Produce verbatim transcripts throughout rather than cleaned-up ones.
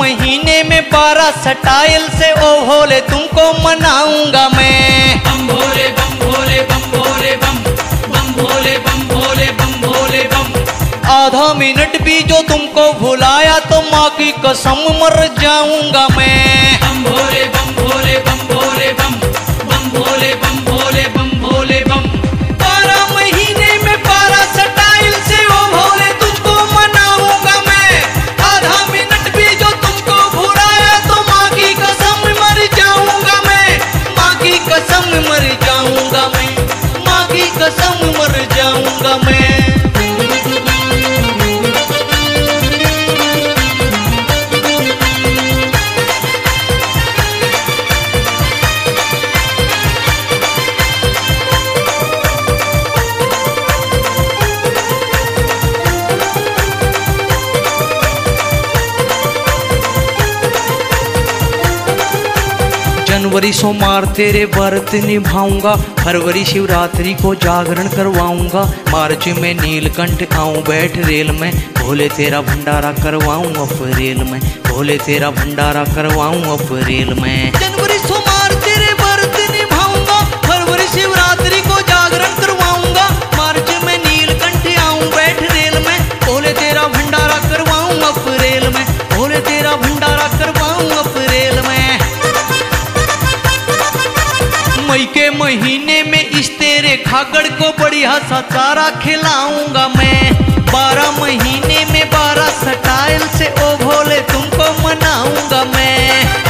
महीने में बारह स्टाइल से ओ भोले तुमको मनाऊंगा मैं। बम भोले बम भोले बम भोले बम बम भोले बम भोले बम भोले बम। आधा मिनट भी जो तुमको भुलाया तो माँ की कसम मर जाऊंगा मैं। बम भोले बम भोले बम भोले बम बम भोले बम भोले बम भोले बम। बारह महीने में बारह स्टाइल से ओ भोले तुझको मनाऊंगा मैं। आधा मिनट भी जो तुमको भुलाया तो माँ की कसम मर जाऊंगा मैं। माँ की कसम मर जाऊंगा मैं। माँ की कसम मर जाऊंगा मैं। जनवरी सोमवार तेरे व्रत निभाऊंगा, फरवरी शिवरात्रि को जागरण करवाऊंगा, मार्च में नीलकंठ आऊं बैठ रेल में, भोले तेरा भंडारा करवाऊं अप्रैल में, भोले तेरा भंडारा करवाऊं अप्रैल में। जनवरी सोमवार तेरे व्रत निभाऊंगा, फरवरी शिवरात्रि को जागरण करवाऊंगा, मार्च में नीलकंठ आऊं बैठ रेल में, भोले तेरा भंडारा करवाऊं अप्रैल में, भोले तेरा भंडारा करवाऊं अप्रैल में। मई के महीने में इस तेरे खागड़ को बढ़िया सा चारा खिलाऊंगा मैं। बारह महीने में बारह स्टाइल से ओ भोले तुमको मनाऊंगा मैं।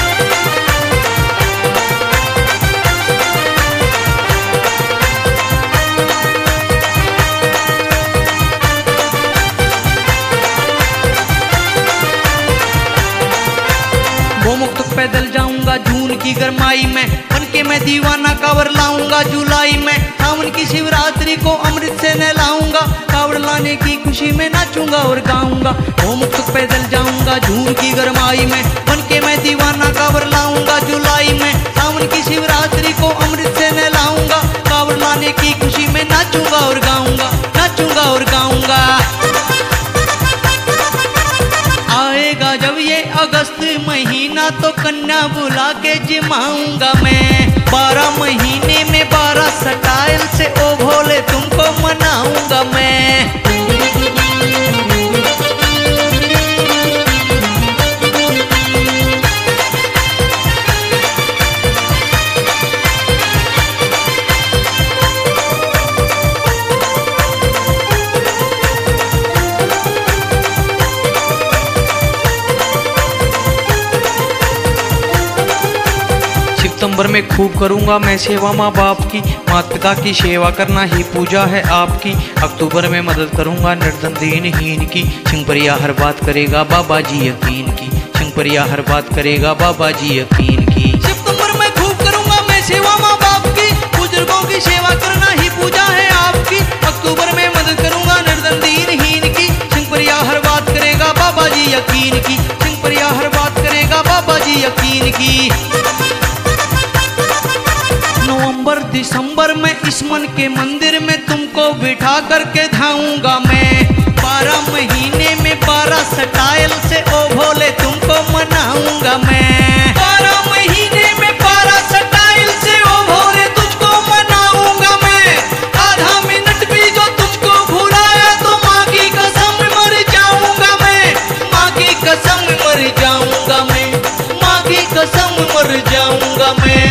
गोमुख तक पैदल जाऊंगा जून की गरमाई में, बन के मैं दीवाना कांवर लाऊंगा जुलाई में, सावन की शिवरात्रि को अमृत से नहलाऊंगा, कांवर लाने की खुशी में नाचूंगा और गाऊंगा। गोमुख तक पैदल जाऊंगा जून की गरमाई में, बन के मैं दीवाना कांवर लाऊंगा जुलाई में, सावन की शिवरात्रि को अमृत से नहलाऊंगा, कांवर लाने की खुशी में नाचूंगा और गाऊंगा, नाचूंगा और गाऊंगा। आएगा जब ये अगस्त महीना तो कन्या बुला के जिमाऊंगा मैं। बारह महीने में बारह स्टाइल से ओ भोले तुमको मनाऊंगा मैं। सितंबर में खूब करूंगा मैं सेवा माँ बाप की, माता पिता की सेवा करना ही पूजा है आपकी। अक्टूबर में मदद करूंगा निर्धन दीनहीन की, सिंहपरिया हर बात करेगा बाबा जी यकीन की, सिंहपरिया हर बात करेगा बाबा जी यकीन की। सितंबर में खूब करूंगा मैं सेवा माँ बाप की, बुजुर्गों की सेवा करना ही पूजा है आपकी। अक्टूबर में मदद करूंगा निर्धन दीनहीन की, सिंहपरिया हर बात करेगा बाबा जी यकीन की, सिंहपरिया हर बात करेगा बाबा जी यकीन की। नवंबर दिसंबर में इस मन के मंदिर में तुमको बिठा करके धाऊंगा मैं। बारह महीने में बारह स्टाइल से ओ भोले तुमको मनाऊंगा मैं। बारह महीने में बारह स्टाइल से ओ भोले तुझको मनाऊंगा मैं। आधा मिनट भी जो तुझको भुलाया तो माँ की कसम मर जाऊंगा मैं। माँ की कसम मर जाऊंगा मैं। माँ की कसम मर जाऊंगा मैं।